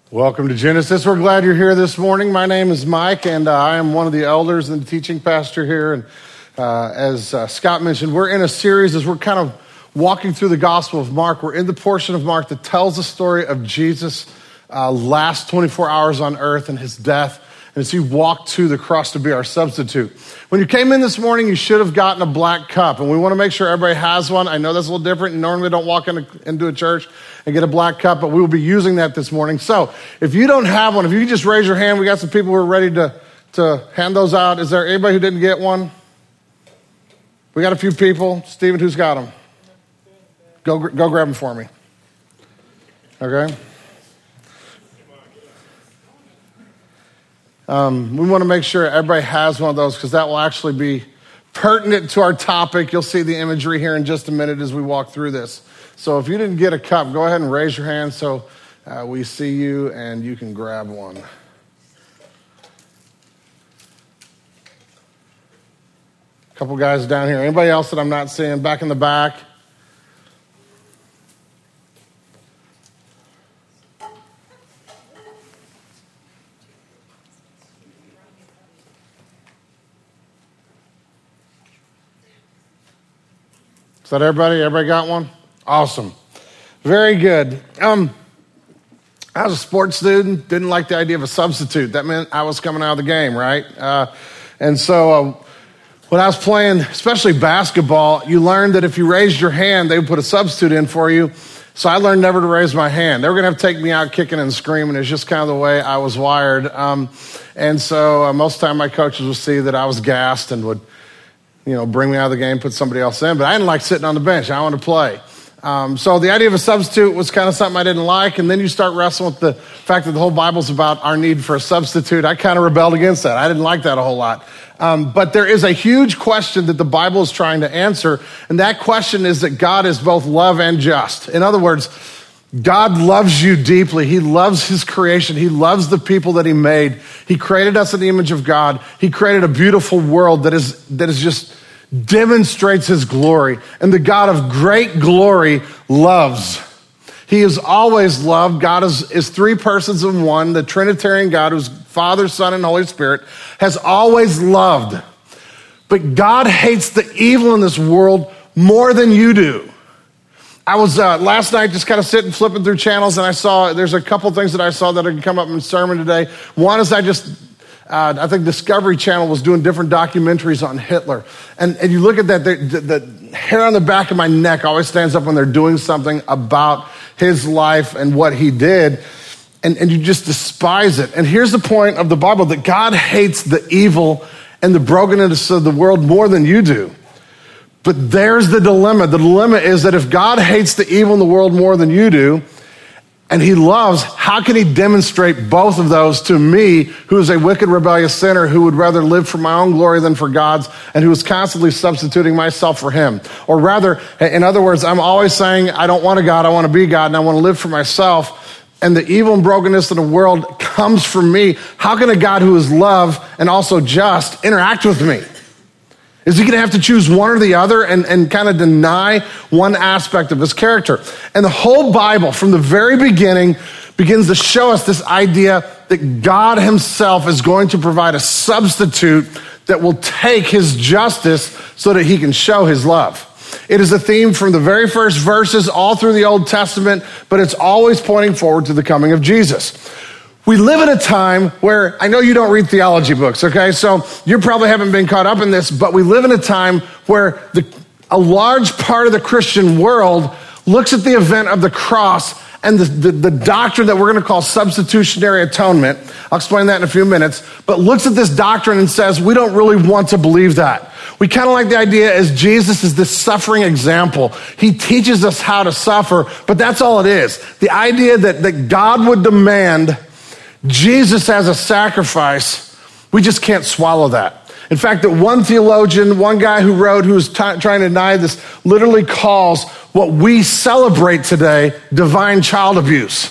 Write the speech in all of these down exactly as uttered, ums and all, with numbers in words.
Welcome to Genesis. We're glad you're here this morning. My name is Mike, and uh, I am one of the elders and the teaching pastor here. And uh, as uh, Scott mentioned, we're in a series as we're kind of walking through the Gospel of Mark. We're in the portion of Mark that tells the story of Jesus' uh, last twenty-four hours on earth and his death, and as he walked to the cross to be our substitute. When you came in this morning, you should have gotten a black cup, and we want to make sure everybody has one. I know that's a little different. Normally, don't walk into, into a church and get a black cup, but we will be using that this morning. So if you don't have one, if you can just raise your hand, we got some people who are ready to, to hand those out. Is there anybody who didn't get one? We got a few people. Stephen, who's got them? Go, go grab them for me. Okay. Um, we want to make sure everybody has one of those because that will actually be pertinent to our topic. You'll see the imagery here in just a minute as we walk through this. So if you didn't get a cup, go ahead and raise your hand so uh, we see you and you can grab one. A couple guys down here. Anybody else that I'm not seeing? Back in the back. Is that everybody? Everybody got one? Awesome. Very good. Um, I was a sports student, didn't like the idea of a substitute. That meant I was coming out of the game, right? Uh, and so uh, when I was playing, especially basketball, you learned that if you raised your hand, they would put a substitute in for you. So I learned never to raise my hand. They were going to have to take me out kicking and screaming. It's just kind of the way I was wired. Um, and so uh, most of the time my coaches would see that I was gassed and would you know, bring me out of the game, put somebody else in. But I didn't like sitting on the bench. I wanted to play. Um, so the idea of a substitute was kind of something I didn't like. And then you start wrestling with the fact that the whole Bible's about our need for a substitute. I kind of rebelled against that. I didn't like that a whole lot. Um, but there is a huge question that the Bible is trying to answer. And that question is that God is both love and just. In other words, God loves you deeply. He loves his creation. He loves the people that he made. He created us in the image of God. He created a beautiful world that is that is just demonstrates his glory. And the God of great glory loves. He is always loved. God is, is three persons in one. The Trinitarian God, who's Father, Son, and Holy Spirit, has always loved. But God hates the evil in this world more than you do. I was uh, last night just kind of sitting, flipping through channels, and I saw, there's a couple things that I saw that are going to come up in the sermon today. One is I just, uh, I think Discovery Channel was doing different documentaries on Hitler. And, and you look at that, the, the, the hair on the back of my neck always stands up when they're doing something about his life and what he did. And, and you just despise it. And here's the point of the Bible, that God hates the evil and the brokenness of the world more than you do. But there's the dilemma. The dilemma is that if God hates the evil in the world more than you do, and he loves, how can he demonstrate both of those to me, who is a wicked, rebellious sinner who would rather live for my own glory than for God's, and who is constantly substituting myself for him? Or rather, in other words, I'm always saying, I don't want a God, I want to be God, and I want to live for myself. And the evil and brokenness in the world comes from me. How can a God who is love and also just interact with me? Is he going to have to choose one or the other and, and kind of deny one aspect of his character? And the whole Bible, from the very beginning, begins to show us this idea that God himself is going to provide a substitute that will take his justice so that he can show his love. It is a theme from the very first verses all through the Old Testament, but it's always pointing forward to the coming of Jesus. We live in a time where, I know you don't read theology books, okay? So you probably haven't been caught up in this, but we live in a time where the, a large part of the Christian world looks at the event of the cross and the, the, the doctrine that we're going to call substitutionary atonement. I'll explain that in a few minutes, but looks at this doctrine and says, we don't really want to believe that. We kind of like the idea as Jesus is this suffering example. He teaches us how to suffer, but that's all it is. The idea that, that God would demand Jesus as a sacrifice, we just can't swallow that. In fact, that one theologian, one guy who wrote, who was t- trying to deny this, literally calls what we celebrate today divine child abuse.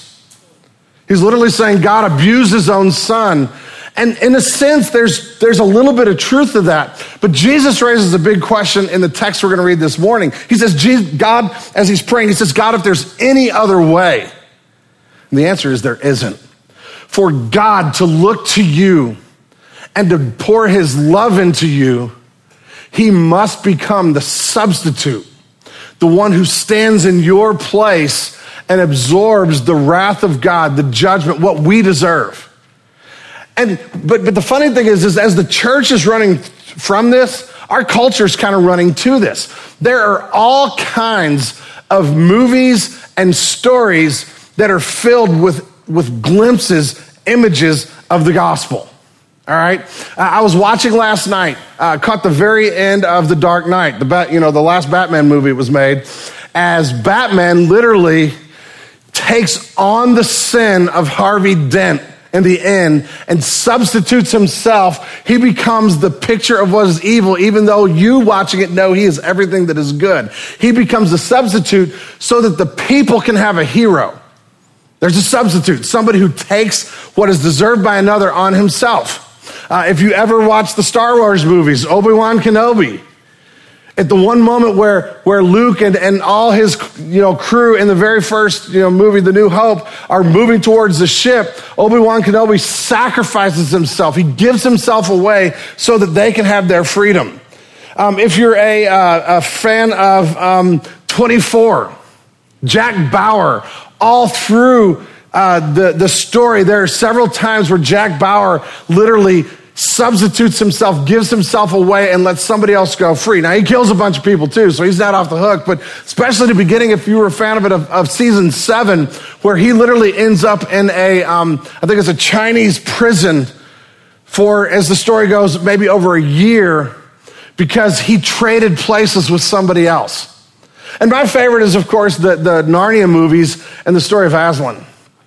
He's literally saying God abused his own son. And in a sense, there's, there's a little bit of truth to that. But Jesus raises a big question in the text we're going to read this morning. He says, God, as he's praying, he says, God, if there's any other way. And the answer is there isn't. for God to look to you and to pour his love into you, he must become the substitute, the one who stands in your place and absorbs the wrath of God, the judgment, what we deserve. And but but the funny thing is, is as the church is running from this, our culture is kind of running to this. There are all kinds of movies and stories that are filled with, with glimpses, images of the gospel. All right. Uh, I was watching last night, uh, caught the very end of The Dark Knight, the bat, you know, the last Batman movie was made, as Batman literally takes on the sin of Harvey Dent in the end and substitutes himself. He becomes the picture of what is evil, even though you watching it know he is everything that is good. He becomes a substitute so that the people can have a hero. There's a substitute, somebody who takes what is deserved by another on himself. Uh, if you ever watch the Star Wars movies, Obi-Wan Kenobi, at the one moment where, where Luke and, and all his you know crew in the very first you know movie, The New Hope, are moving towards the ship, Obi-Wan Kenobi sacrifices himself. He gives himself away so that they can have their freedom. Um, if you're a, uh, a fan of um, twenty-four, Jack Bauer, all through uh, the, the story, there are several times where Jack Bauer literally substitutes himself, gives himself away, and lets somebody else go free. Now, he kills a bunch of people too, so he's not off the hook, but especially the beginning, if you were a fan of it, of, of season seven, where he literally ends up in a, um, I think it's a Chinese prison for, as the story goes, maybe over a year, because he traded places with somebody else. And my favorite is, of course, the, the Narnia movies and the story of Aslan.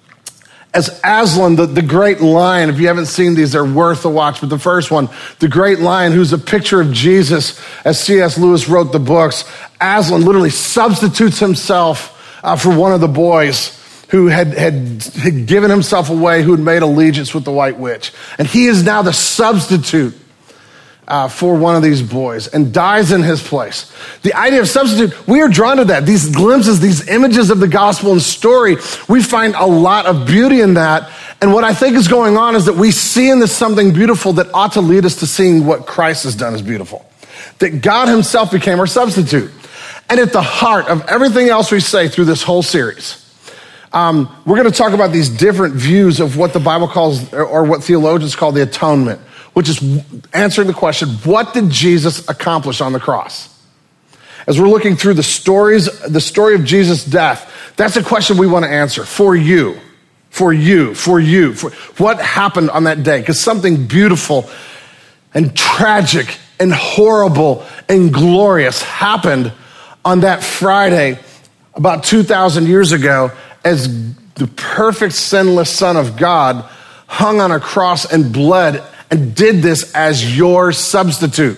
As Aslan, the, the great lion, if you haven't seen these, they're worth a watch. But the first one, the great lion, who's a picture of Jesus, as C S Lewis wrote the books, Aslan literally substitutes himself uh, for one of the boys who had, had, had given himself away, who had made allegiance with the White Witch. And he is now the substitute Uh, for one of these boys and dies in his place. The idea of substitute, we are drawn to that. These glimpses, these images of the gospel and story, we find a lot of beauty in that. And what I think is going on is that we see in this something beautiful that ought to lead us to seeing what Christ has done as beautiful. That God himself became our substitute. And at the heart of everything else we say through this whole series, um, we're going to talk about these different views of what the Bible calls, or, or what theologians call the atonement, which is answering the question, what did Jesus accomplish on the cross? As we're looking through the stories, the story of Jesus' death, that's a question we want to answer for you, for you, for you. For what happened on that day? Because something beautiful and tragic and horrible and glorious happened on that Friday about two thousand years ago, as the perfect sinless Son of God hung on a cross and bled and did this as your substitute.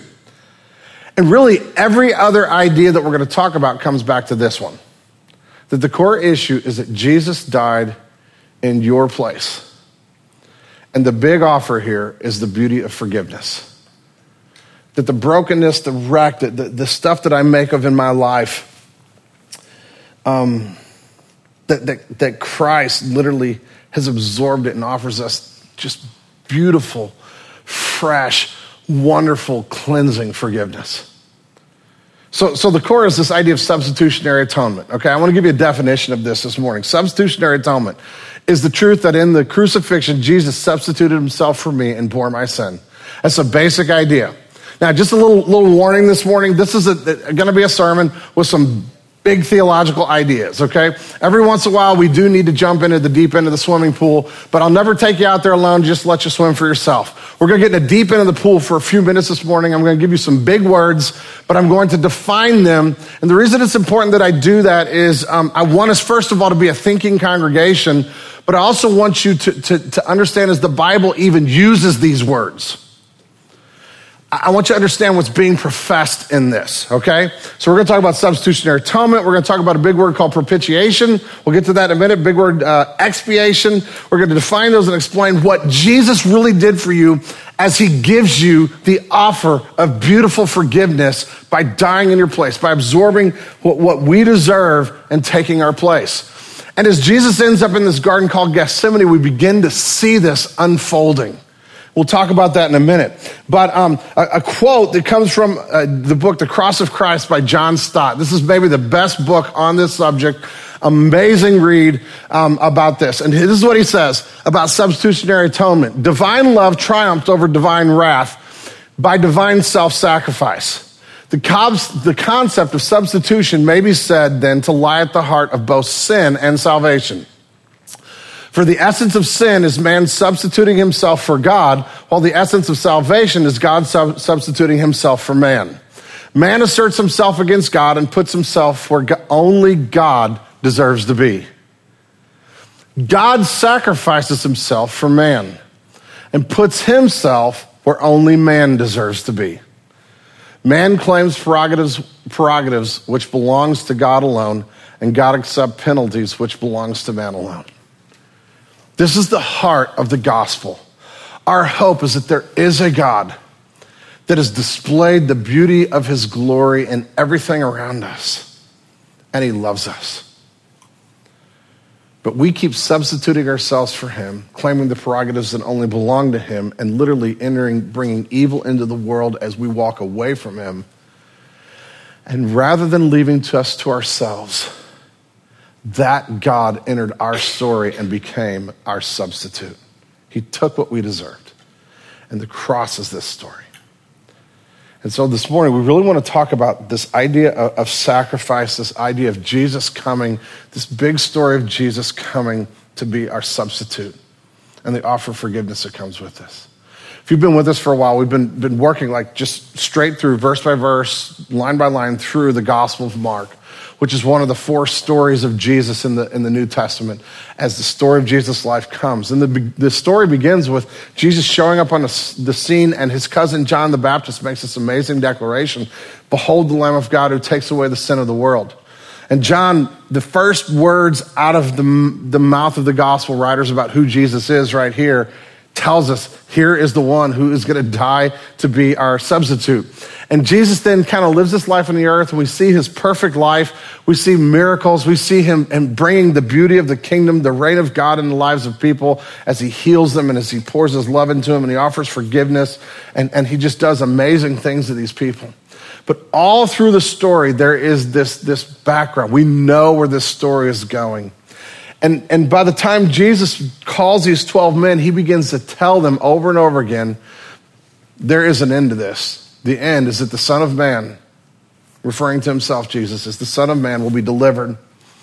And really, every other idea that we're going to talk about comes back to this one. That the core issue is that Jesus died in your place. And the big offer here is the beauty of forgiveness. That the brokenness, the wreck, the, the, the stuff that I make of in my life, um, that, that, that Christ literally has absorbed it and offers us just beautiful, fresh, wonderful, cleansing forgiveness. So, so the core is this idea of substitutionary atonement. Okay, I want to give you a definition of this this morning. Substitutionary atonement is the truth that in the crucifixion, Jesus substituted himself for me and bore my sin. That's a basic idea. Now, just a little, little warning this morning. This is going to be a sermon with some big theological ideas, okay? Every once in a while, we do need to jump into the deep end of the swimming pool, but I'll never take you out there alone, just let you swim for yourself. We're gonna get in the deep end of the pool for a few minutes this morning. I'm gonna give you some big words, but I'm going to define them. And the reason it's important that I do that is um, I want us, first of all, to be a thinking congregation, but I also want you to, to, to understand as the Bible even uses these words. I want you to understand what's being professed in this, okay? So we're going to talk about substitutionary atonement. We're going to talk about a big word called propitiation. We'll get to that in a minute. Big word, uh, expiation. We're going to define those and explain what Jesus really did for you as he gives you the offer of beautiful forgiveness by dying in your place, by absorbing what, what we deserve and taking our place. And as Jesus ends up in this garden called Gethsemane, we begin to see this unfolding. We'll talk about that in a minute. But um, a, a quote that comes from uh, the book, The Cross of Christ by John Stott. This is maybe the best book on this subject. Amazing read um, about this. And this is what he says about substitutionary atonement. Divine love triumphed over divine wrath by divine self-sacrifice. The, cobs, the concept of substitution may be said then to lie at the heart of both sin and salvation. For the essence of sin is man substituting himself for God, while the essence of salvation is God sub- substituting himself for man. Man asserts himself against God and puts himself where go- only God deserves to be. God sacrifices himself for man and puts himself where only man deserves to be. Man claims prerogatives, prerogatives which belongs to God alone, and God accepts penalties which belongs to man alone. This is the heart of the gospel. Our hope is that there is a God that has displayed the beauty of his glory in everything around us, and he loves us. But we keep substituting ourselves for him, claiming the prerogatives that only belong to him, and literally entering, bringing evil into the world as we walk away from him. And rather than leaving to us to ourselves, that God entered our story and became our substitute. He took what we deserved. And the cross is this story. And so this morning, we really want to talk about this idea of, of sacrifice, this idea of Jesus coming, this big story of Jesus coming to be our substitute, and the offer of forgiveness that comes with this. If you've been with us for a while, we've been, been working like just straight through, verse by verse, line by line, through the Gospel of Mark, which is one of the four stories of Jesus in the in the New Testament, as the story of Jesus' life comes. And the, the story begins with Jesus showing up on the, the scene, and his cousin John the Baptist makes this amazing declaration, "Behold the Lamb of God who takes away the sin of the world." And John, the first words out of the, the mouth of the gospel writers about who Jesus is right here, tells us, here is the one who is going to die to be our substitute. And Jesus then kind of lives this life on the earth, and we see his perfect life. We see miracles. We see him and bringing the beauty of the kingdom, the reign of God in the lives of people as he heals them and as he pours his love into them and he offers forgiveness. And, and he just does amazing things to these people. But all through the story, there is this, this background. We know where this story is going. And, and by the time Jesus calls these twelve men, he begins to tell them over and over again, there is an end to this. The end is that the Son of Man, referring to himself, Jesus, as the Son of Man, will be delivered.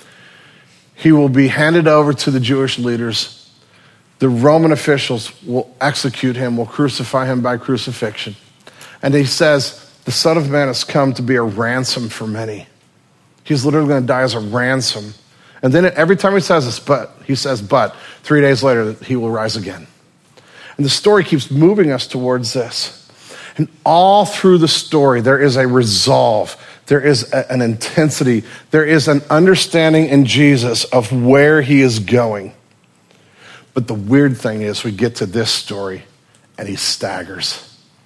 He will be handed over to the Jewish leaders. The Roman officials will execute him, will crucify him by crucifixion. And he says, the Son of Man has come to be a ransom for many. He's literally going to die as a ransom. And then every time he says this, but, he says, but, three days later, he will rise again. And the story keeps moving us towards this. And all through the story, there is a resolve. There is a, an intensity. There is an understanding in Jesus of where he is going. But the weird thing is, we get to this story, and he staggers.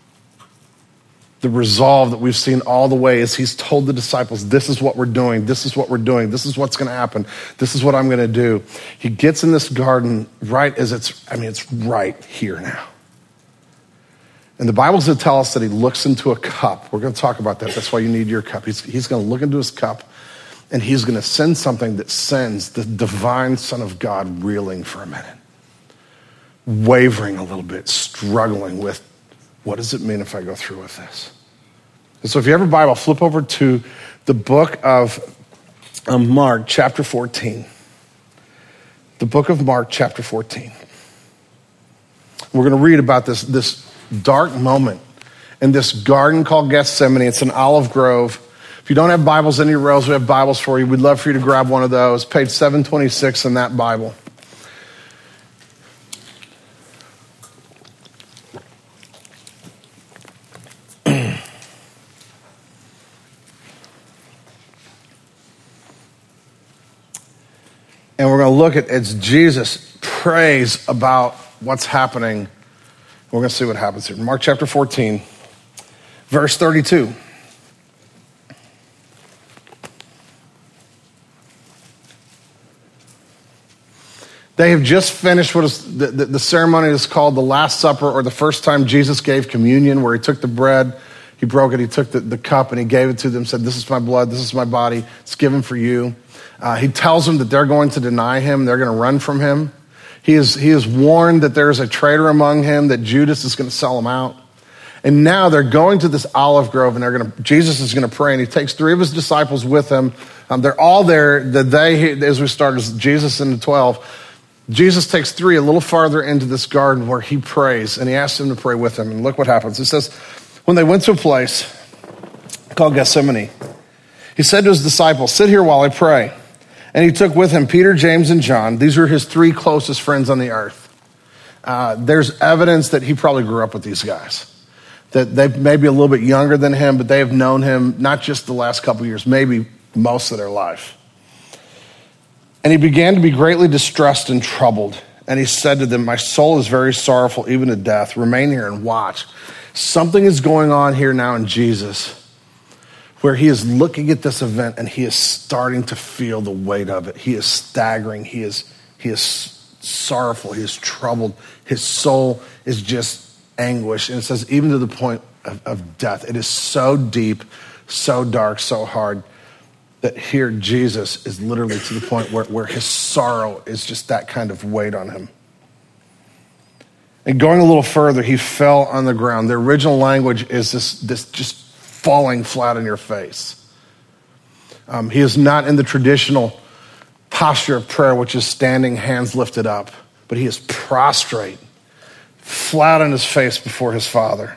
The resolve that we've seen all the way is he's told the disciples, this is what we're doing, this is what we're doing, this is what's going to happen, this is what I'm going to do. He gets in this garden right as it's, I mean, it's right here now. And the Bible's going to tell us that he looks into a cup. We're going to talk about that. That's why you need your cup. He's, he's going to look into his cup, and he's going to send something that sends the divine Son of God reeling for a minute, wavering a little bit, struggling with, what does it mean if I go through with this? And so if you have a Bible, flip over to the book of um, Mark, chapter fourteen. The book of Mark, chapter fourteen. We're going to read about this, this dark moment in this garden called Gethsemane. It's an olive grove. If you don't have Bibles in your rows, we have Bibles for you. We'd love for you to grab one of those. Page seven twenty-six in that Bible. And we're going to look at as Jesus prays about what's happening. We're going to see what happens here. Mark chapter fourteen, verse thirty-two. They have just finished what is the, the, the ceremony is called the Last Supper, or the first time Jesus gave communion, where he took the bread, he broke it, he took the, the cup, and he gave it to them, said, this is my blood, this is my body, it's given for you. Uh, he tells them that they're going to deny him, they're going to run from him. He is, he is warned that there is a traitor among him, that Judas is going to sell him out. And now they're going to this olive grove, and they're going to, Jesus is going to pray, and he takes three of his disciples with him. Um, they're all there. The they, as we start, is Jesus and the twelve. Jesus takes three a little farther into this garden where he prays, and he asks them to pray with him. And look what happens. It says, when they went to a place called Gethsemane, he said to his disciples, sit here while I pray. And he took with him Peter, James, and John. These were his three closest friends on the earth. Uh, there's evidence that he probably grew up with these guys, that they may be a little bit younger than him, but they have known him not just the last couple of years, maybe most of their life. And he began to be greatly distressed and troubled. And he said to them, my soul is very sorrowful, even to death. Remain here and watch. Something is going on here now in Jesus, where he is looking at this event and he is starting to feel the weight of it. He is staggering. He is, he is sorrowful. He is troubled. His soul is just anguish. And it says, even to the point of, of death. It is so deep, so dark, so hard, that here Jesus is literally to the point where, where his sorrow is just that kind of weight on him. And going a little further, he fell on the ground. The original language is this, this just falling flat on your face. Um, he is not in the traditional posture of prayer, which is standing, hands lifted up, but he is prostrate, flat on his face before his Father.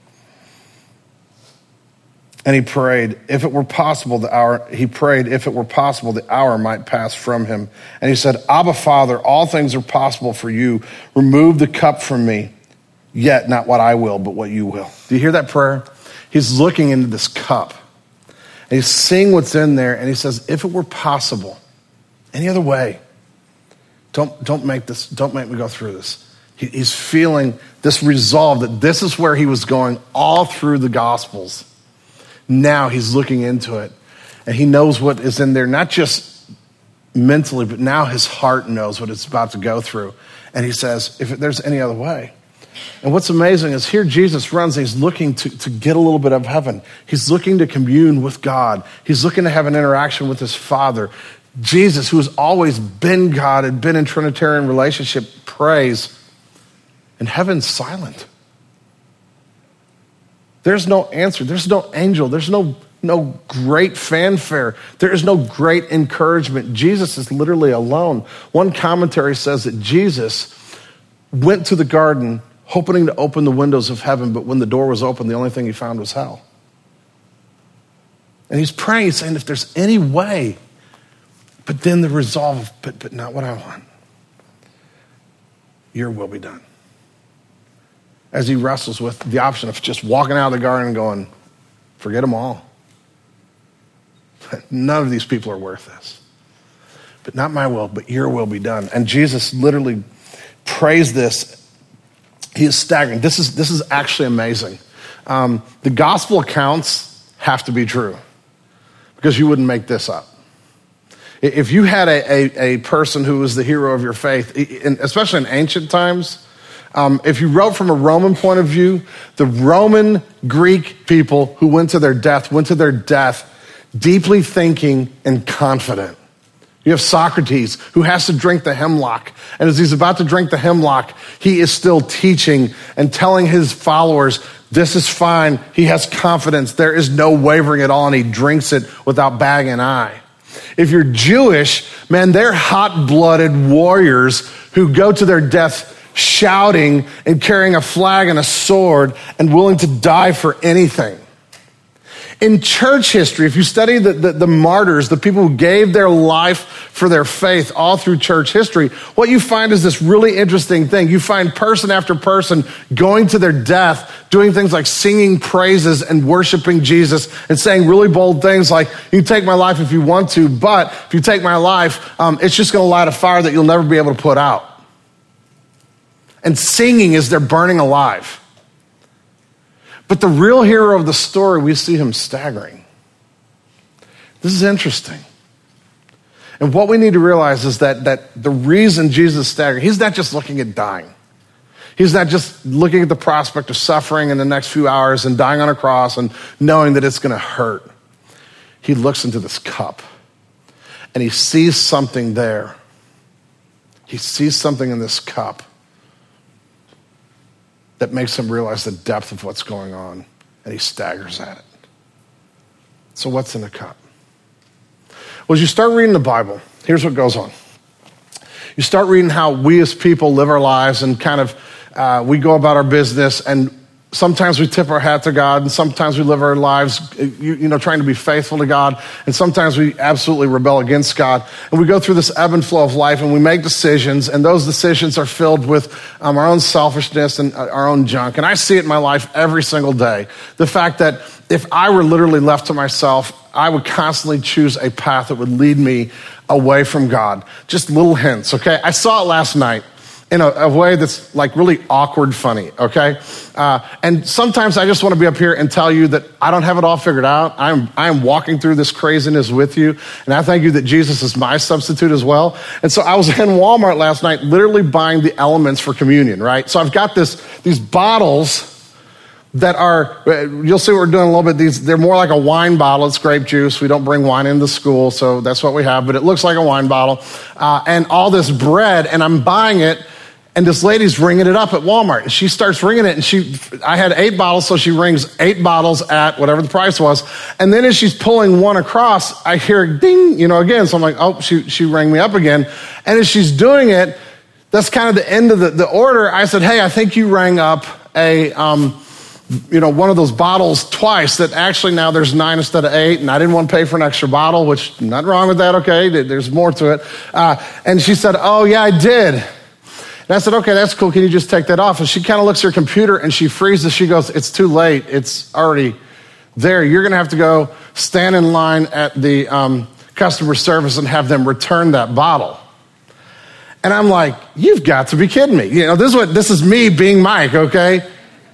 And he prayed, if it were possible, the hour, he prayed, if it were possible, the hour might pass from him. And he said, Abba, Father, all things are possible for you. Remove the cup from me, yet not what I will, but what you will. Do you hear that prayer? He's looking into this cup. And he's seeing what's in there, and he says, if it were possible, any other way, don't, don't make this, don't make me go through this. He, he's feeling this resolve that this is where he was going all through the Gospels. Now he's looking into it, and he knows what is in there, not just mentally, but now his heart knows what it's about to go through. And he says, if there's any other way. And what's amazing is here Jesus runs, and he's looking to, to get a little bit of heaven. He's looking to commune with God. He's looking to have an interaction with his Father. Jesus, who has always been God and been in Trinitarian relationship, prays, and heaven's silent. There's no answer. There's no angel. There's no, no great fanfare. There is no great encouragement. Jesus is literally alone. One commentary says that Jesus went to the garden hoping to open the windows of heaven, but when the door was open, the only thing he found was hell. And he's praying, he's saying, if there's any way, but then the resolve, but, but not what I want. Your will be done. As he wrestles with the option of just walking out of the garden and going, forget them all. None of these people are worth this. But not my will, but your will be done. And Jesus literally prays this. He is staggering. This is, this is actually amazing. Um, the gospel accounts have to be true, because you wouldn't make this up. If you had a, a, a person who was the hero of your faith, especially in ancient times, Um, if you wrote from a Roman point of view, the Roman Greek people who went to their death, went to their death deeply thinking and confident. You have Socrates, who has to drink the hemlock. And as he's about to drink the hemlock, he is still teaching and telling his followers, this is fine. He has confidence. There is no wavering at all, and he drinks it without batting an eye. If you're Jewish, man, they're hot-blooded warriors who go to their death shouting and carrying a flag and a sword and willing to die for anything. In church history, if you study the, the, the martyrs, the people who gave their life for their faith all through church history, what you find is this really interesting thing. You find person after person going to their death, doing things like singing praises and worshiping Jesus and saying really bold things like, you can take my life if you want to, but if you take my life, um, it's just going to light a fire that you'll never be able to put out. And singing as they're burning alive. But the real hero of the story, we see him staggering. This is interesting. And what we need to realize is that, that the reason Jesus staggered, he's not just looking at dying. He's not just looking at the prospect of suffering in the next few hours and dying on a cross and knowing that it's going to hurt. He looks into this cup and he sees something there. He sees something in this cup that makes him realize the depth of what's going on, and he staggers at it. So what's in the cup? Well, as you start reading the Bible, here's what goes on. You start reading how we as people live our lives, and kind of uh, we go about our business, and sometimes we tip our hat to God, and sometimes we live our lives, you, you know, trying to be faithful to God, and sometimes we absolutely rebel against God. And we go through this ebb and flow of life, and we make decisions, and those decisions are filled with um, our own selfishness and our own junk. And I see it in my life every single day. The fact that if I were literally left to myself, I would constantly choose a path that would lead me away from God. Just little hints, okay? I saw it last night in a, a way that's like really awkward funny, okay? Uh, and sometimes I just want to be up here and tell you that I don't have it all figured out. I'm I'm walking through this craziness with you, and I thank you that Jesus is my substitute as well. And so I was in Walmart last night literally buying the elements for communion, right? So I've got this these bottles that are, you'll see what we're doing a little bit. These, they're more like a wine bottle. It's grape juice. We don't bring wine into school, so that's what we have. But it looks like a wine bottle. Uh, and all this bread, and I'm buying it, and this lady's ringing it up at Walmart. And she starts ringing it, and she, I had eight bottles, so she rings eight bottles at whatever the price was. And then as she's pulling one across, I hear ding, you know, again. So I'm like, oh, she, she rang me up again. And as she's doing it, that's kind of the end of the, the order. I said, hey, I think you rang up a, um, you know, one of those bottles twice, that actually now there's nine instead of eight, and I didn't want to pay for an extra bottle, which nothing wrong with that, okay? There's more to it. Uh, and she said, oh, yeah, I did. And I said, okay, that's cool. Can you just take that off? And she kind of looks at her computer and she freezes. She goes, it's too late. It's already there. You're going to have to go stand in line at the um, customer service and have them return that bottle. And I'm like, you've got to be kidding me. You know, this is what, this is me being Mike, okay?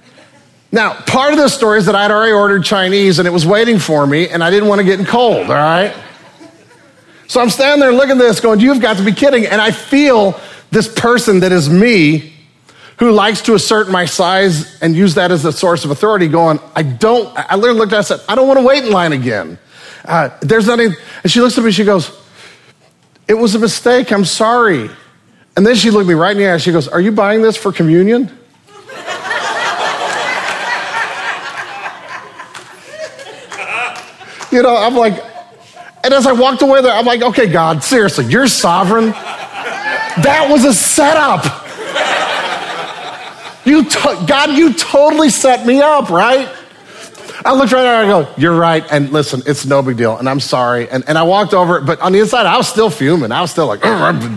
Now, part of the story is that I'd already ordered Chinese and it was waiting for me, and I didn't want to get cold, all right? So I'm standing there looking at this going, you've got to be kidding. And I feel this person that is me, who likes to assert my size and use that as a source of authority, going, I don't, I literally looked at her and said, I don't want to wait in line again. Uh, there's nothing, and she looks at me, she goes, it was a mistake, I'm sorry. And then she looked me right in the eye, she goes, are you buying this for communion? You know, I'm like, and as I walked away there, I'm like, okay, God, seriously, you're sovereign. That was a setup. You, to- God, you totally set me up, right? I looked right at her and I go, you're right. And listen, it's no big deal. And I'm sorry. And, and I walked over, but on the inside, I was still fuming. I was still like,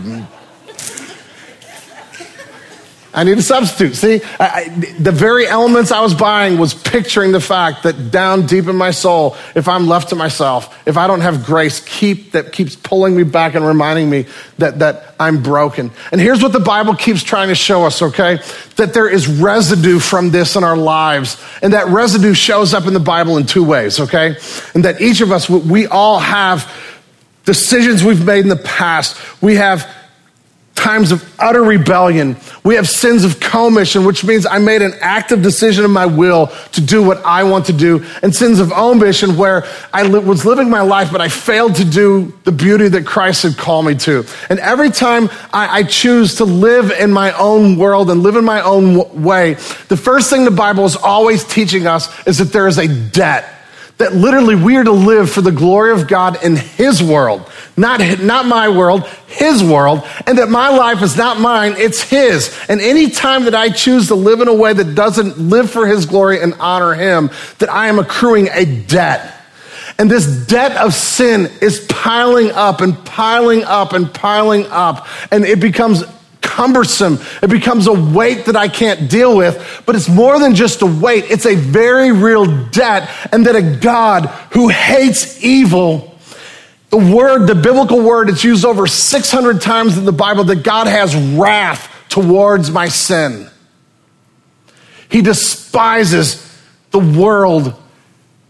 I need a substitute. See, I, I, the very elements I was buying was picturing the fact that down deep in my soul, if I'm left to myself, if I don't have grace keep that keeps pulling me back and reminding me that, that I'm broken. And here's what the Bible keeps trying to show us, okay? That there is residue from this in our lives. And that residue shows up in the Bible in two ways, okay? And that each of us, we all have decisions we've made in the past. We have times of utter rebellion. We have sins of commission, which means I made an active decision in my will to do what I want to do. And sins of omission, where I li- was living my life, but I failed to do the beauty that Christ had called me to. And every time I, I choose to live in my own world and live in my own w- way, the first thing the Bible is always teaching us is that there is a debt. That literally we are to live for the glory of God in His world. Not, not my world, His world. And that my life is not mine, it's His. And any time that I choose to live in a way that doesn't live for His glory and honor Him, that I am accruing a debt. And this debt of sin is piling up and piling up and piling up. And it becomes cumbersome. It becomes a weight that I can't deal with, but it's more than just a weight. It's a very real debt, and that a God who hates evil, the word, the biblical word, it's used over six hundred times in the Bible, that God has wrath towards my sin. He despises the world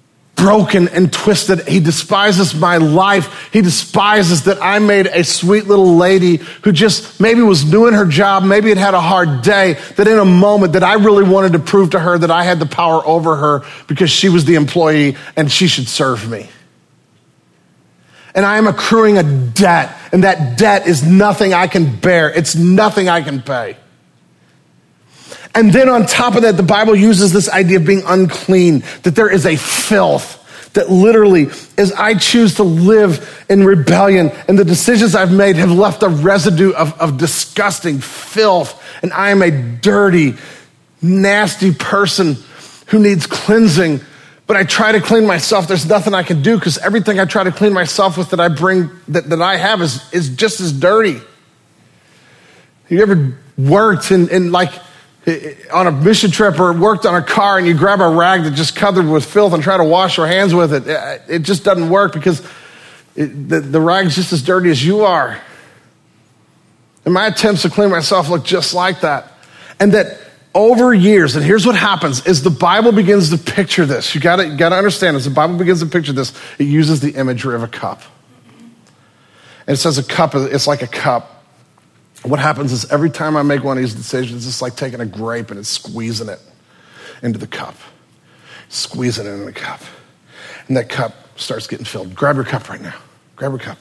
broken and twisted. He despises my life. He despises that I made a sweet little lady who just maybe was new in her job, maybe had had a hard day, that in a moment that I really wanted to prove to her that I had the power over her because she was the employee and she should serve me. And I am accruing a debt, and that debt is nothing I can bear. It's nothing I can pay. And then on top of that, the Bible uses this idea of being unclean, that there is a filth that literally, as I choose to live in rebellion and the decisions I've made have left a residue of, of disgusting filth, and I am a dirty, nasty person who needs cleansing. But I try to clean myself. There's nothing I can do because everything I try to clean myself with that I bring, that, that I have is, is just as dirty. You ever worked in, in like on a mission trip or worked on a car and you grab a rag that's just covered with filth and try to wash your hands with it? It just doesn't work because it, the, the rag's just as dirty as you are. And my attempts to clean myself look just like that. And that over years, and here's what happens, is the Bible begins to picture this. You gotta, you gotta understand, as the Bible begins to picture this, it uses the imagery of a cup. And it says a cup, it's like a cup. What happens is every time I make one of these decisions, it's like taking a grape and it's squeezing it into the cup. Squeezing it into the cup. And that cup starts getting filled. Grab your cup right now. Grab your cup.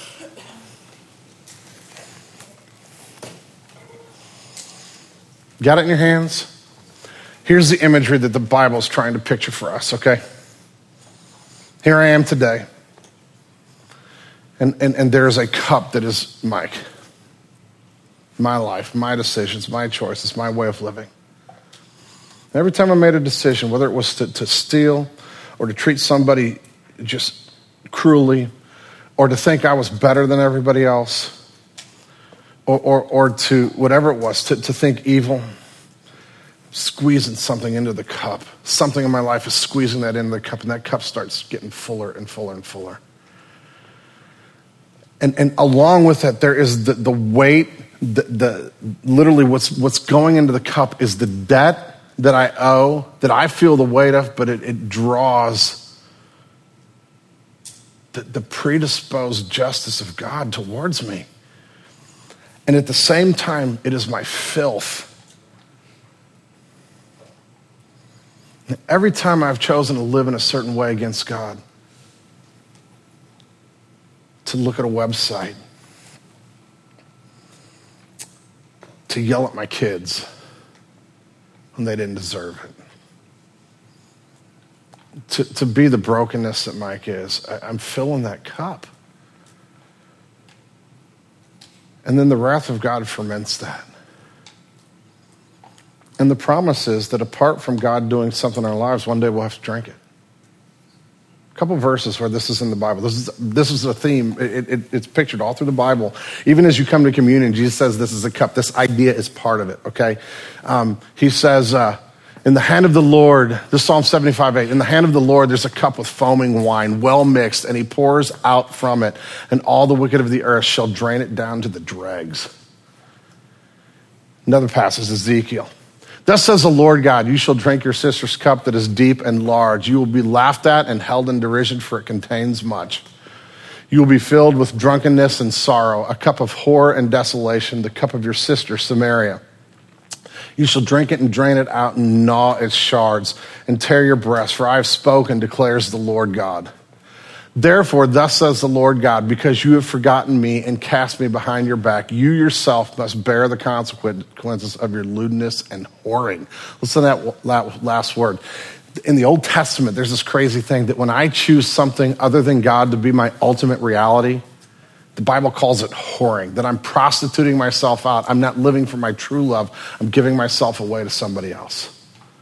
Got it in your hands? Here's the imagery that the Bible is trying to picture for us, okay? Here I am today. And, and, and there's a cup that is Mike. My life, my decisions, my choices, my way of living. And every time I made a decision, whether it was to, to steal or to treat somebody just cruelly or to think I was better than everybody else, Or, or, or to whatever it was, to, to think evil, squeezing something into the cup. Something in my life is squeezing that into the cup, and that cup starts getting fuller and fuller and fuller. And, and along with that, there is the, the weight, the, the literally what's, what's going into the cup is the debt that I owe, that I feel the weight of, but it, it draws the, the predisposed justice of God towards me. And at the same time, it is my filth. Every time I've chosen to live in a certain way against God, to look at a website, to yell at my kids when they didn't deserve it, to, to be the brokenness that Mike is, I, I'm filling that cup. And then the wrath of God ferments that. And the promise is that apart from God doing something in our lives, one day we'll have to drink it. A couple verses where this is in the Bible. This is this is a theme. It, it, it's pictured all through the Bible. Even as you come to communion, Jesus says this is a cup. This idea is part of it, okay? Um, he says, uh, in the hand of the Lord, this is Psalm seventy-five eight, in the hand of the Lord there's a cup with foaming wine, well mixed, and he pours out from it, and all the wicked of the earth shall drain it down to the dregs. Another passage, Ezekiel. Thus says the Lord God, you shall drink your sister's cup that is deep and large. You will be laughed at and held in derision, for it contains much. You will be filled with drunkenness and sorrow, a cup of horror and desolation, the cup of your sister Samaria. You shall drink it and drain it out and gnaw its shards and tear your breast, for I have spoken, declares the Lord God. Therefore, thus says the Lord God, because you have forgotten me and cast me behind your back, you yourself must bear the consequences of your lewdness and whoring. Listen to that last word. In the Old Testament, there's this crazy thing that when I choose something other than God to be my ultimate reality, the Bible calls it whoring, that I'm prostituting myself out. I'm not living for my true love. I'm giving myself away to somebody else.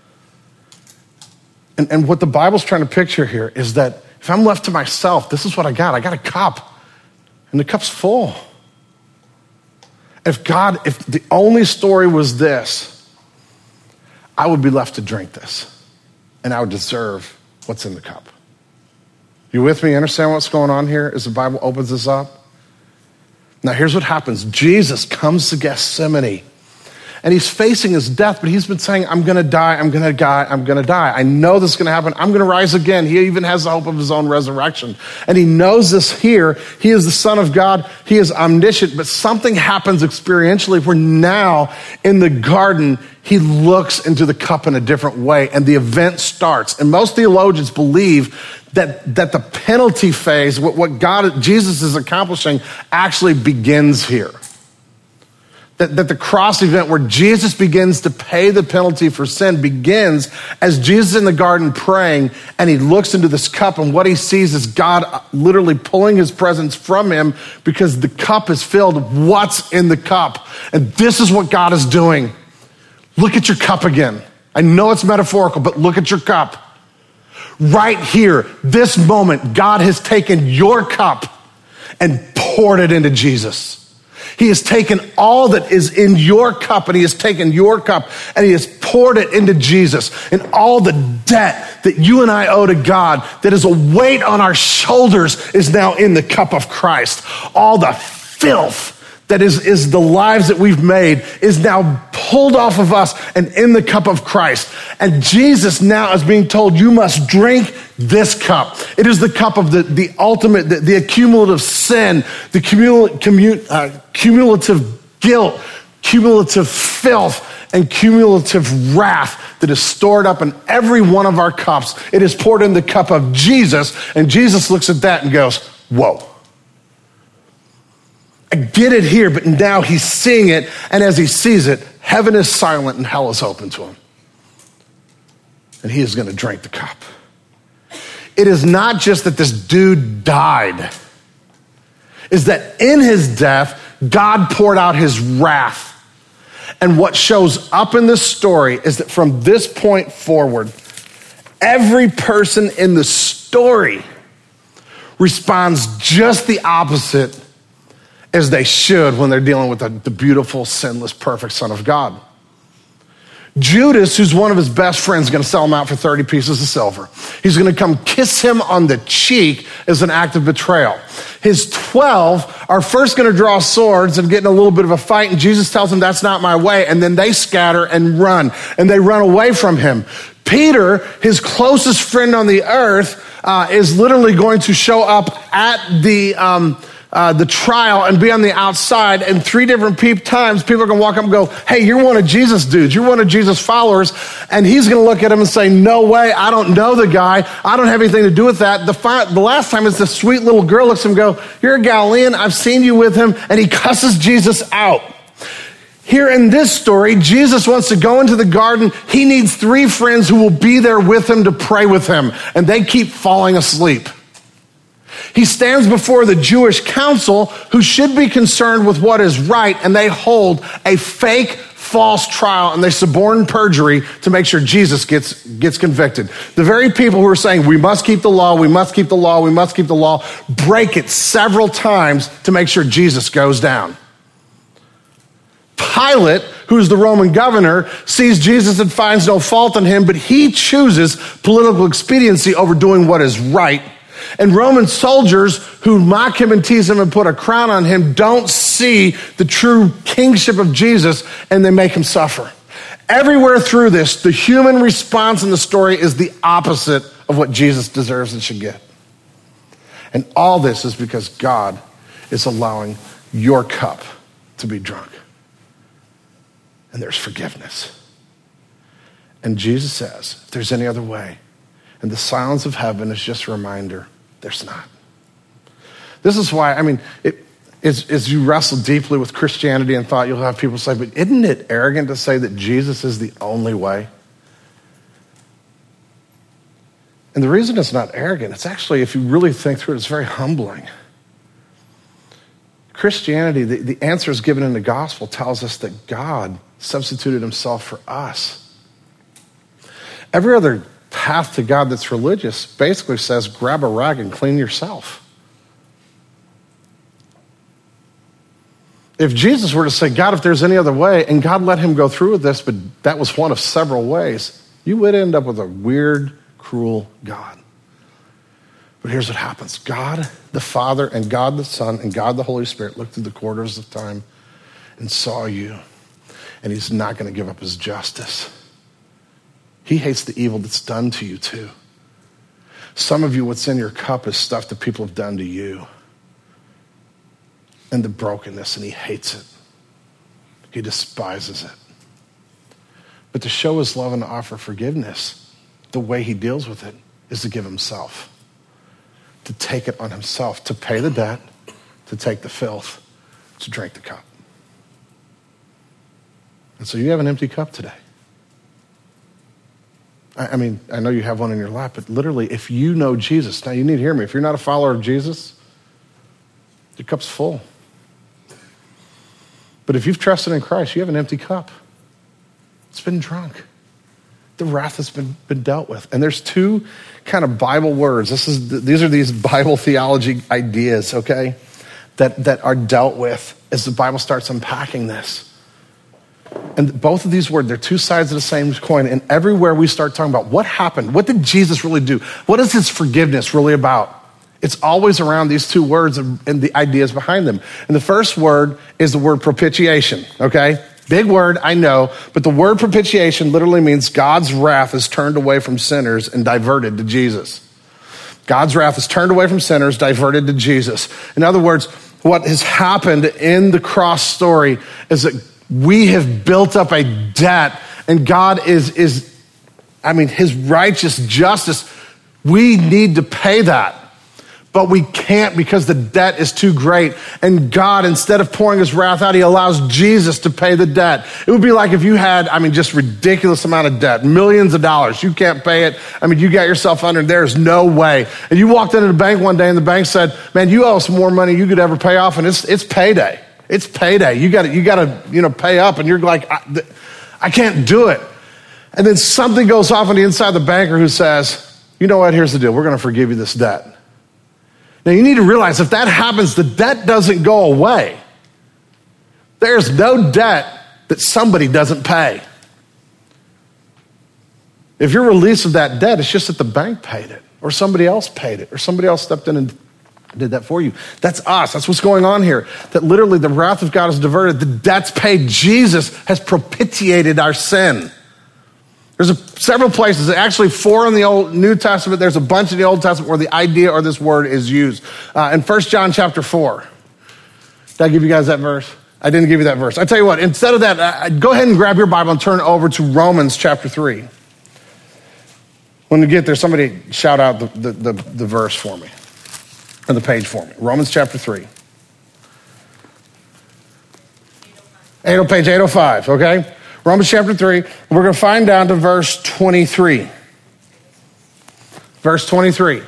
And, and what the Bible's trying to picture here is that if I'm left to myself, this is what I got. I got a cup, and the cup's full. If God, if the only story was this, I would be left to drink this, and I would deserve what's in the cup. You with me? You understand what's going on here as the Bible opens this up? Now here's what happens. Jesus comes to Gethsemane, and he's facing his death, but he's been saying, I'm going to die, I'm going to die, I'm going to die. I know this is going to happen. I'm going to rise again. He even has the hope of his own resurrection. And he knows this here. He is the Son of God. He is omniscient, but something happens experientially where now in the garden, he looks into the cup in a different way, and the event starts. And most theologians believe that, that the penalty phase, what, what God, Jesus is accomplishing, actually begins here. That, that the cross event where Jesus begins to pay the penalty for sin begins as Jesus in the garden praying, and he looks into this cup, and what he sees is God literally pulling his presence from him because the cup is filled. What's in the cup? And this is what God is doing. Look at your cup again. I know it's metaphorical, but look at your cup. Right here, this moment, God has taken your cup and poured it into Jesus. He has taken all that is in your cup, and he has taken your cup and he has poured it into Jesus. And all the debt that you and I owe to God, that is a weight on our shoulders, is now in the cup of Christ. All the filth that is, is the lives that we've made is now pulled off of us and in the cup of Christ. And Jesus now is being told, you must drink this cup. It is the cup of the, the ultimate, the, the accumulative sin, the cumul, commu, uh, cumulative guilt, cumulative filth, and cumulative wrath that is stored up in every one of our cups. It is poured in the cup of Jesus, and Jesus looks at that and goes, whoa. I get it here, but now he's seeing it, and as he sees it, heaven is silent and hell is open to him. And he is going to drink the cup. It is not just that this dude died. Is that in his death, God poured out his wrath. And what shows up in this story is that from this point forward, every person in the story responds just the opposite as they should when they're dealing with the, the beautiful, sinless, perfect Son of God. Judas, who's one of his best friends, is going to sell him out for thirty pieces of silver. He's going to come kiss him on the cheek as an act of betrayal. His twelve are first going to draw swords and get in a little bit of a fight, and Jesus tells them, that's not my way, and then they scatter and run, and they run away from him. Peter, his closest friend on the earth, uh, is literally going to show up at the... Um, Uh, the trial and be on the outside, and three different pe- times people are going to walk up and go, hey, you're one of Jesus' dudes. You're one of Jesus' followers. And he's going to look at him and say, no way. I don't know the guy. I don't have anything to do with that. The, fi- the last time is the sweet little girl looks at him and go, you're a Galilean. I've seen you with him. And he cusses Jesus out. Here in this story, Jesus wants to go into the garden. He needs three friends who will be there with him to pray with him. And they keep falling asleep. He stands before the Jewish council, who should be concerned with what is right, and they hold a fake false trial, and they suborn perjury to make sure Jesus gets, gets convicted. The very people who are saying, we must keep the law, we must keep the law, we must keep the law, break it several times to make sure Jesus goes down. Pilate, who's the Roman governor, sees Jesus and finds no fault in him, but he chooses political expediency over doing what is right. And Roman soldiers who mock him and tease him and put a crown on him don't see the true kingship of Jesus, and they make him suffer. Everywhere through this, the human response in the story is the opposite of what Jesus deserves and should get. And all this is because God is allowing your cup to be drunk. And there's forgiveness. And Jesus says, if there's any other way, and the silence of heaven is just a reminder, there's not. This is why, I mean, it, as, as you wrestle deeply with Christianity and thought, you'll have people say, but isn't it arrogant to say that Jesus is the only way? And the reason it's not arrogant, it's actually, if you really think through it, it's very humbling. Christianity, the, the answers given in the gospel tells us that God substituted himself for us. Every other path to God that's religious basically says grab a rag and clean yourself. If Jesus were to say, God, if there's any other way, and God let him go through with this, but that was one of several ways, you would end up with a weird, cruel God. But here's what happens. God the Father and God the Son and God the Holy Spirit looked through the corridors of time and saw you. and he's not going to give up his justice. He hates the evil that's done to you too. Some of you, what's in your cup is stuff that people have done to you. And the brokenness, and he hates it. He despises it. But to show his love and to offer forgiveness, the way he deals with it is to give himself. To take it on himself, to pay the debt, to take the filth, to drink the cup. And so you have an empty cup today. I mean, I know you have one in your lap, but literally, if you know Jesus, now you need to hear me. If you're not a follower of Jesus, your cup's full. But if you've trusted in Christ, you have an empty cup. It's been drunk. The wrath has been, been dealt with. And there's two kind of Bible words. This is these are these Bible theology ideas, okay, that, that are dealt with as the Bible starts unpacking this. And both of these words, they're two sides of the same coin. And everywhere we start talking about what happened, what did Jesus really do? What is his forgiveness really about? It's always around these two words and the ideas behind them. And the first word is the word propitiation, okay? Big word, I know, but the word propitiation literally means God's wrath is turned away from sinners and diverted to Jesus. God's wrath is turned away from sinners, diverted to Jesus. In other words, what has happened in the cross story is that we have built up a debt, and God is, is, I mean, his righteous justice, we need to pay that. But we can't because the debt is too great. And God, instead of pouring his wrath out, he allows Jesus to pay the debt. It would be like if you had, I mean, just ridiculous amount of debt, millions of dollars. You can't pay it. I mean, you got yourself under, there's no way. And you walked into the bank one day and the bank said, man, you owe us more money you could ever pay off. And it's it's payday. It's payday. You got to, you got to, you know, pay up. And you're like, I, I can't do it. And then something goes off on the inside of the banker who says, you know what, here's the deal. We're going to forgive you this debt. Now you need to realize if that happens, the debt doesn't go away. There's no debt that somebody doesn't pay. If you're released of that debt, it's just that the bank paid it, or somebody else paid it, or somebody else stepped in and did that for you. That's us. That's what's going on here. That literally the wrath of God is diverted. The debt's paid. Jesus has propitiated our sin. There's a, several places, actually four in the Old New Testament. There's a bunch in the Old Testament where the idea or this word is used. Uh, in First John chapter four. Did I give you guys that verse? I didn't give you that verse. I tell you what, instead of that, uh, go ahead and grab your Bible and turn over to Romans chapter three. When we get there, somebody shout out the, the, the, the verse for me, or the page for me. Romans chapter three. eight oh page eight oh five, okay? Romans chapter three, we're going to find down to verse twenty-three. Verse twenty-three.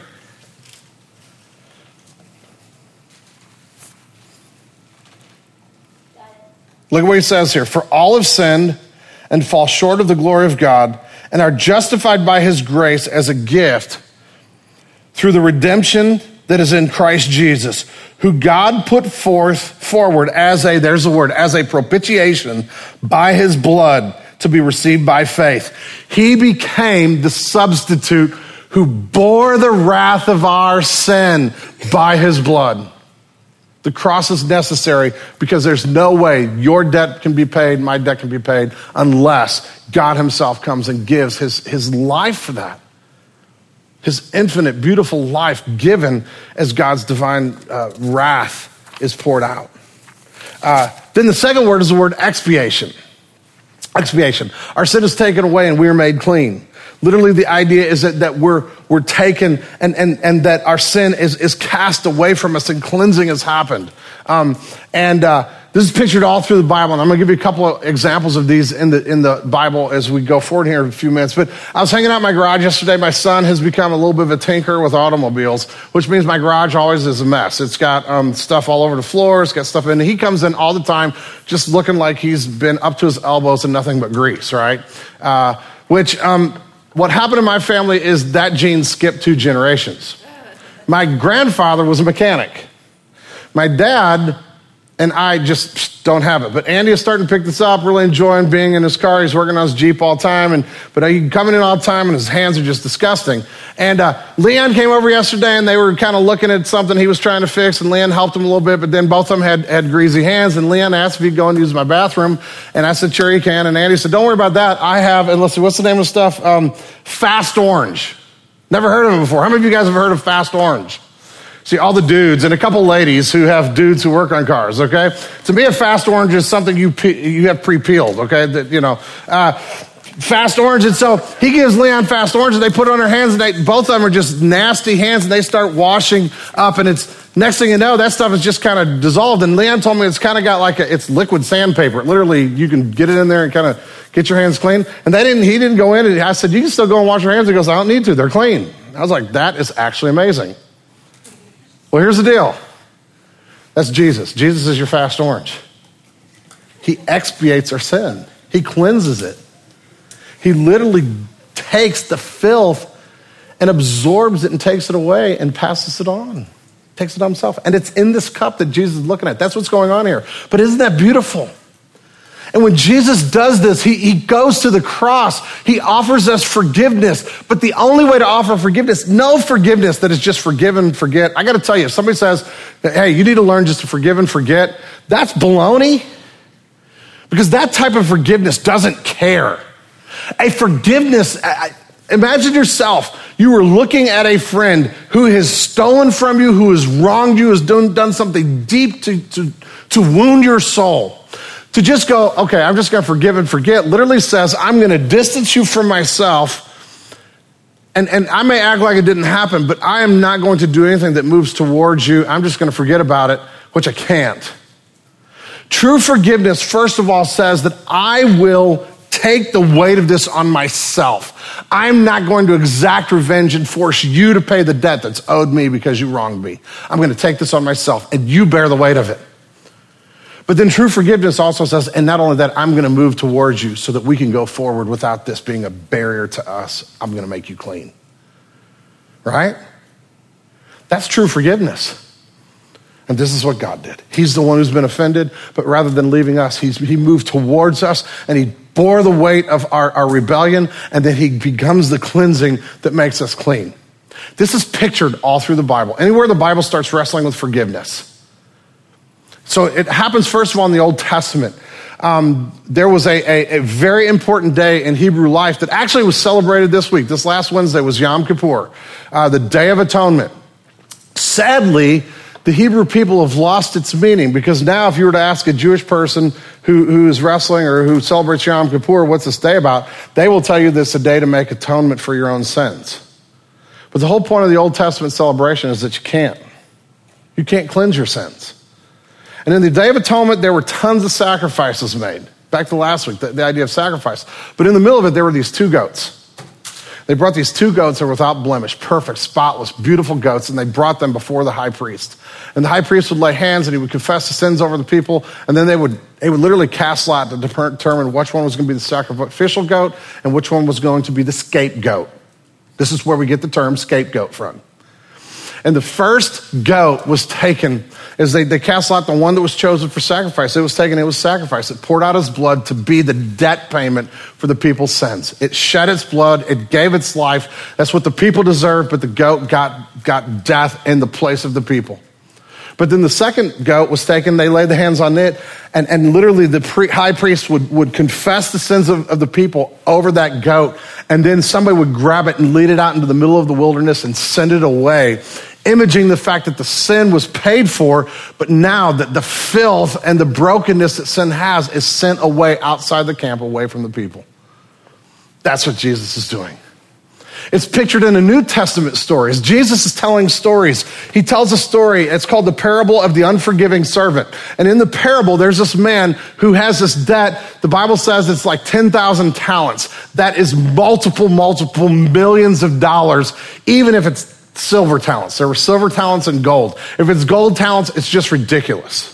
Look at what he says here. For all have sinned and fall short of the glory of God and are justified by his grace as a gift through the redemption that is in Christ Jesus, who God put forth forward as a, there's the word, as a propitiation by his blood to be received by faith. He became the substitute who bore the wrath of our sin by his blood. The cross is necessary because there's no way your debt can be paid, my debt can be paid, unless God himself comes and gives his, his life for that. His infinite, beautiful life given as God's divine uh, wrath is poured out. Uh, then the second word is the word expiation. Expiation. Our sin is taken away and we are made clean. Literally the idea is that, that we're we're taken and, and, and that our sin is, is cast away from us and cleansing has happened. Um, and uh, this is pictured all through the Bible. And I'm going to give you a couple of examples of these in the in the Bible as we go forward here in a few minutes. But I was hanging out in my garage yesterday. My son has become a little bit of a tinker with automobiles, which means my garage always is a mess. It's got um, stuff all over the floor. It's got stuff in it. He comes in all the time just looking like he's been up to his elbows in nothing but grease, right? Uh, which... Um, What happened in my family is that gene skipped two generations. My grandfather was a mechanic. My dad and I just don't have it. But Andy is starting to pick this up, really enjoying being in his car. He's working on his Jeep all the time, and but he's coming in all the time, and his hands are just disgusting. And uh, Leon came over yesterday, and they were kind of looking at something he was trying to fix, and Leon helped him a little bit, but then both of them had, had greasy hands, and Leon asked if he'd go and use my bathroom, and I said, sure you can, and Andy said, don't worry about that. I have, and let's see, what's the name of the stuff? Um, Fast Orange. Never heard of it before. How many of you guys have heard of Fast Orange? See, all the dudes and a couple ladies who have dudes who work on cars, okay? To me, a Fast Orange is something you pe- you have pre-peeled, okay? That, you know, uh, Fast Orange. And so he gives Leon Fast Orange, and they put it on their hands, and they, both of them are just nasty hands, and they start washing up, and it's, next thing you know, that stuff is just kind of dissolved. And Leon told me it's kind of got like a, it's liquid sandpaper. Literally, you can get it in there and kind of get your hands clean. And they didn't, he didn't go in, and I said, you can still go and wash your hands. He goes, I don't need to, they're clean. I was like, that is actually amazing. Well, here's the deal. That's Jesus. Jesus is your Fast Orange. He expiates our sin. He cleanses it. He literally takes the filth and absorbs it and takes it away and passes it on. Takes it on himself. And it's in this cup that Jesus is looking at. That's what's going on here. But isn't that beautiful? And when Jesus does this, he, he goes to the cross. He offers us forgiveness. But the only way to offer forgiveness, no forgiveness that is just forgive and forget. I got to tell you, if somebody says, hey, you need to learn just to forgive and forget, that's baloney. Because that type of forgiveness doesn't care. A forgiveness, imagine yourself, you were looking at a friend who has stolen from you, who has wronged you, has done, done something deep to, to, to wound your soul. To just go, okay, I'm just going to forgive and forget, literally says, I'm going to distance you from myself, and, and I may act like it didn't happen, but I am not going to do anything that moves towards you. I'm just going to forget about it, which I can't. True forgiveness, first of all, says that I will take the weight of this on myself. I'm not going to exact revenge and force you to pay the debt that's owed me because you wronged me. I'm going to take this on myself, and you bear the weight of it. But then true forgiveness also says, and not only that, I'm going to move towards you so that we can go forward without this being a barrier to us. I'm going to make you clean. Right? That's true forgiveness. And this is what God did. He's the one who's been offended, but rather than leaving us, he's, he moved towards us, and he bore the weight of our, our rebellion, and then he becomes the cleansing that makes us clean. This is pictured all through the Bible. Anywhere the Bible starts wrestling with forgiveness. So it happens, first of all, in the Old Testament. Um, there was a, a, a very important day in Hebrew life that actually was celebrated this week. This last Wednesday was Yom Kippur, uh, the Day of Atonement. Sadly, the Hebrew people have lost its meaning, because now if you were to ask a Jewish person who, who is wrestling or who celebrates Yom Kippur, what's this day about? They will tell you this is a day to make atonement for your own sins. But the whole point of the Old Testament celebration is that you can't. You can't cleanse your sins. And in the Day of Atonement, there were tons of sacrifices made. Back to last week, the, the idea of sacrifice. But in the middle of it, there were these two goats. They brought these two goats that were without blemish, perfect, spotless, beautiful goats, and they brought them before the high priest. And the high priest would lay hands, and he would confess the sins over the people, and then they would they would literally cast lot to determine which one was going to be the sacrificial goat and which one was going to be the scapegoat. This is where we get the term scapegoat from. And the first goat was taken, as they, they cast out the one that was chosen for sacrifice. It was taken, it was sacrificed. It poured out its blood to be the debt payment for the people's sins. It shed its blood, it gave its life. That's what the people deserved, but the goat got, got death in the place of the people. But then the second goat was taken, they laid the hands on it, and, and literally the pre, high priest would, would confess the sins of, of the people over that goat, and then somebody would grab it and lead it out into the middle of the wilderness and send it away, imaging the fact that the sin was paid for, but now that the filth and the brokenness that sin has is sent away outside the camp, away from the people. That's what Jesus is doing. It's pictured in a New Testament story. As Jesus is telling stories, he tells a story. It's called the parable of the unforgiving servant. And in the parable, there's this man who has this debt. The Bible says it's like ten thousand talents. That is multiple, multiple millions of dollars, even if it's silver talents. There were silver talents and gold. If it's gold talents, it's just ridiculous.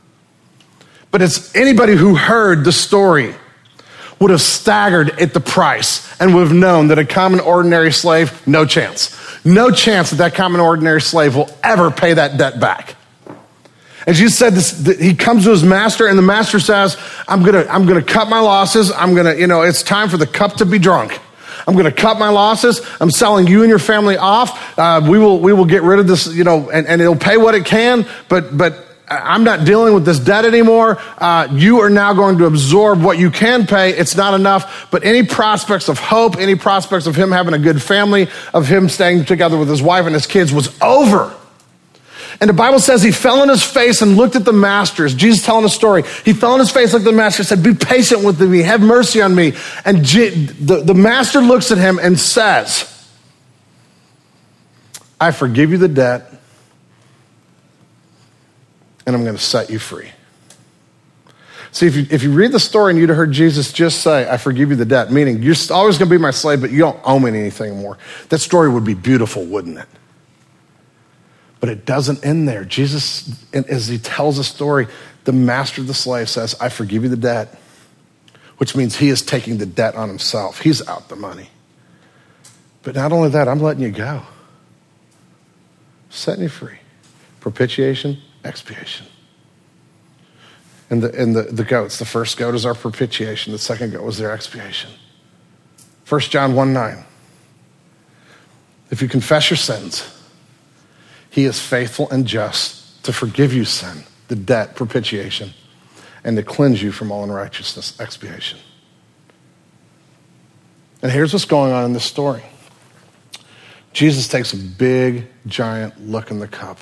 But it's anybody who heard the story would have staggered at the price and would have known that a common ordinary slave, no chance. No chance that that common ordinary slave will ever pay that debt back. And Jesus said this, he comes to his master, and the master says, I'm gonna, I'm gonna cut my losses. I'm gonna, you know, it's time for the cup to be drunk. I'm gonna cut my losses. I'm selling you and your family off. Uh, we will, we will get rid of this, you know, and, and it'll pay what it can, but, but I'm not dealing with this debt anymore. Uh, you are now going to absorb what you can pay. It's not enough, but any prospects of hope, any prospects of him having a good family, of him staying together with his wife and his kids was over. And the Bible says he fell on his face and looked at the masters. Jesus telling a story. He fell on his face, looked at the master, said, be patient with me, have mercy on me. And G- the, the master looks at him and says, I forgive you the debt, and I'm going to set you free. See, if you, if you read the story and you'd have heard Jesus just say, I forgive you the debt, meaning you're always going to be my slave, but you don't owe me anything more, that story would be beautiful, wouldn't it? But it doesn't end there. Jesus, as he tells a story, the master of the slave says, I forgive you the debt, which means he is taking the debt on himself. He's out the money. But not only that, I'm letting you go. Setting you free. Propitiation, expiation. And the, and the, the goats, the first goat is our propitiation. The second goat was their expiation. First John one nine. If you confess your sins, he is faithful and just to forgive you sin, the debt, propitiation, and to cleanse you from all unrighteousness, expiation. And here's what's going on in this story. Jesus takes a big, giant look in the cup.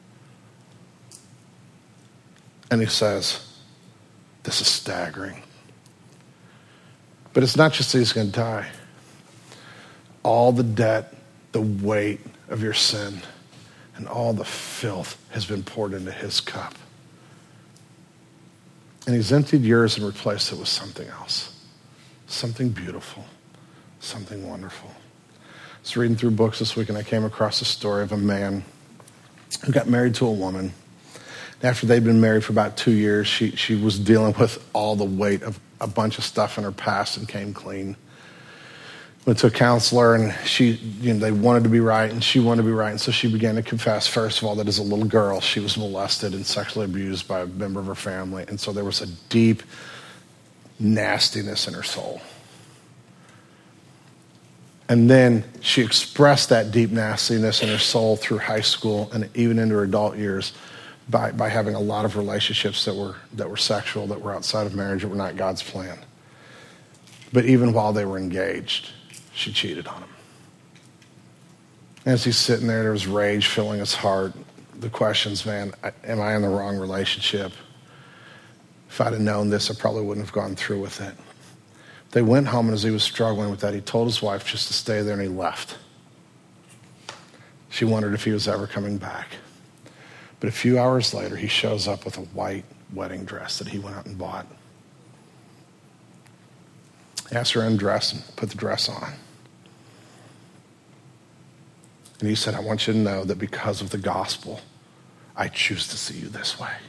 And he says, this is staggering. But it's not just that he's going to die. All the debt, the weight of your sin, and all the filth has been poured into his cup. And he's emptied yours and replaced it with something else. Something beautiful. Something wonderful. I was reading through books this week and I came across a story of a man who got married to a woman. After they'd been married for about two years, she, she was dealing with all the weight of a bunch of stuff in her past and came clean. Went to a counselor, and she, you know, they wanted to be right, and she wanted to be right, and so she began to confess, first of all, that as a little girl, she was molested and sexually abused by a member of her family, and so there was a deep nastiness in her soul. And then she expressed that deep nastiness in her soul through high school and even into her adult years by, by having a lot of relationships that were that were sexual, that were outside of marriage, that were not God's plan. But even while they were engaged, she cheated on him. As he's sitting there, there was rage filling his heart. The questions, man, am I in the wrong relationship? If I'd have known this, I probably wouldn't have gone through with it. They went home, and as he was struggling with that, he told his wife just to stay there, and he left. She wondered if he was ever coming back. But a few hours later, he shows up with a white wedding dress that he went out and bought. He asked her to undress and put the dress on. And he said, I want you to know that because of the gospel, I choose to see you this way.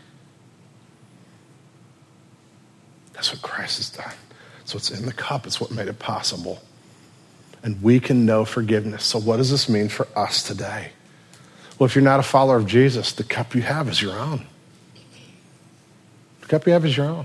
That's what Christ has done. It's what's in the cup. It's what made it possible. And we can know forgiveness. So what does this mean for us today? Well, if you're not a follower of Jesus, the cup you have is your own. The cup you have is your own.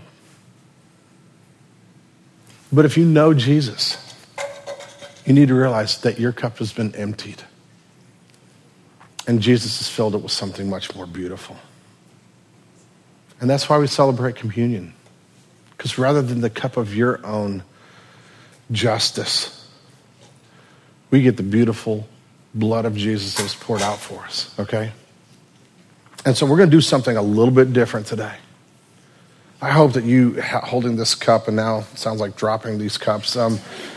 But if you know Jesus, you need to realize that your cup has been emptied. And Jesus has filled it with something much more beautiful. And that's why we celebrate communion. Because rather than the cup of your own justice, we get the beautiful blood of Jesus that was poured out for us, okay? And so we're going to do something a little bit different today. I hope that you holding this cup, and now it sounds like dropping these cups, um,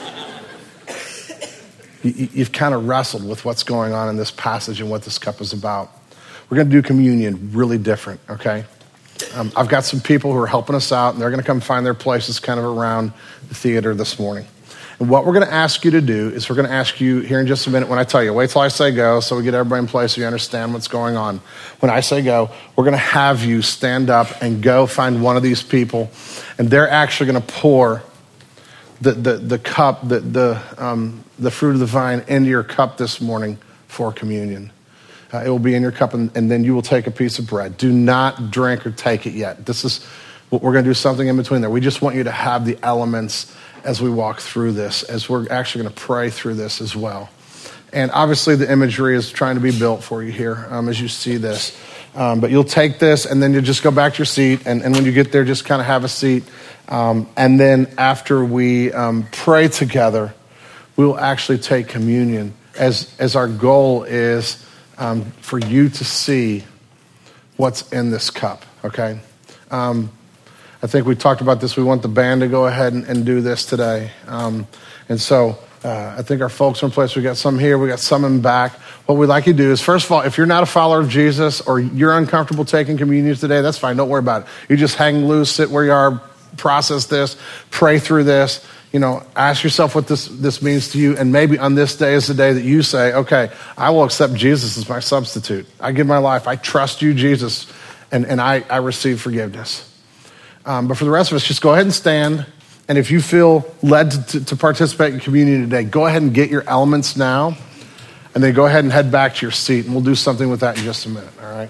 you, you've kind of wrestled with what's going on in this passage and what this cup is about. We're going to do communion really different, okay? Um, I've got some people who are helping us out, and they're going to come find their places kind of around the theater this morning. And what we're going to ask you to do is we're going to ask you here in just a minute when I tell you, wait till I say go so we get everybody in place so you understand what's going on. When I say go, we're going to have you stand up and go find one of these people, and they're actually going to pour the the, the cup, the, the, um, the fruit of the vine into your cup this morning for communion. Uh, it will be in your cup, and, and then you will take a piece of bread. Do not drink or take it yet. This is what we're going to do, something in between there. We just want you to have the elements as we walk through this, as we're actually going to pray through this as well. And obviously the imagery is trying to be built for you here um, as you see this. Um, but you'll take this, and then you just go back to your seat, and, and when you get there, just kind of have a seat. Um, and then after we um, pray together, we will actually take communion as, as our goal is Um, for you to see what's in this cup, okay? Um, I think we talked about this. We want the band to go ahead and, and do this today. Um, and so uh, I think our folks are in place. We got some here. We got some in back. What we'd like you to do is, first of all, if you're not a follower of Jesus or you're uncomfortable taking communion today, that's fine. Don't worry about it. You just hang loose, sit where you are, process this, pray through this. You know, ask yourself what this, this means to you, and maybe on this day is the day that you say, okay, I will accept Jesus as my substitute. I give my life. I trust you, Jesus, and, and I, I receive forgiveness. Um, but for the rest of us, just go ahead and stand, and if you feel led to, to, to participate in communion today, go ahead and get your elements now, and then go ahead and head back to your seat, and we'll do something with that in just a minute, all right?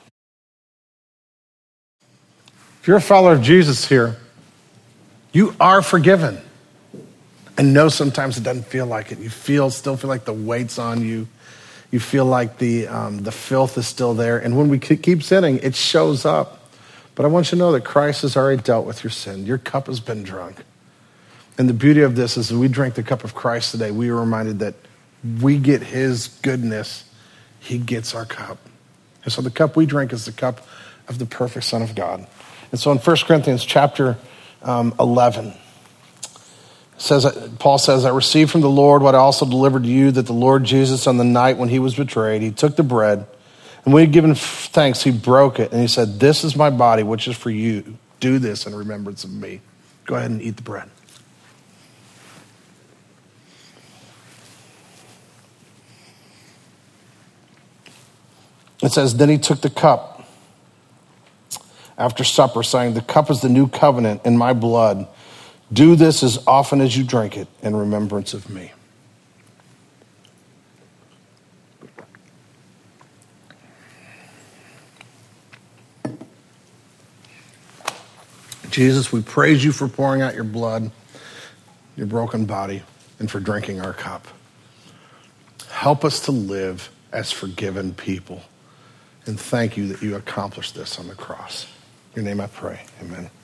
If you're a follower of Jesus here, you are forgiven. And no, sometimes it doesn't feel like it. You feel, still feel like the weight's on you. You feel like the um, the filth is still there. And when we keep sinning, it shows up. But I want you to know that Christ has already dealt with your sin. Your cup has been drunk. And the beauty of this is, as we drink the cup of Christ today, we are reminded that we get his goodness. He gets our cup. And so the cup we drink is the cup of the perfect Son of God. And so in First Corinthians chapter um, eleven, says, Paul says, I received from the Lord what I also delivered to you, that the Lord Jesus, on the night when he was betrayed, he took the bread, and when he had given thanks, he broke it, and he said, this is my body, which is for you. Do this in remembrance of me. Go ahead and eat the bread. It says, then he took the cup after supper, saying, the cup is the new covenant in my blood. Do this as often as you drink it in remembrance of me. Jesus, we praise you for pouring out your blood, your broken body, and for drinking our cup. Help us to live as forgiven people. And thank you that you accomplished this on the cross. In your name I pray, amen.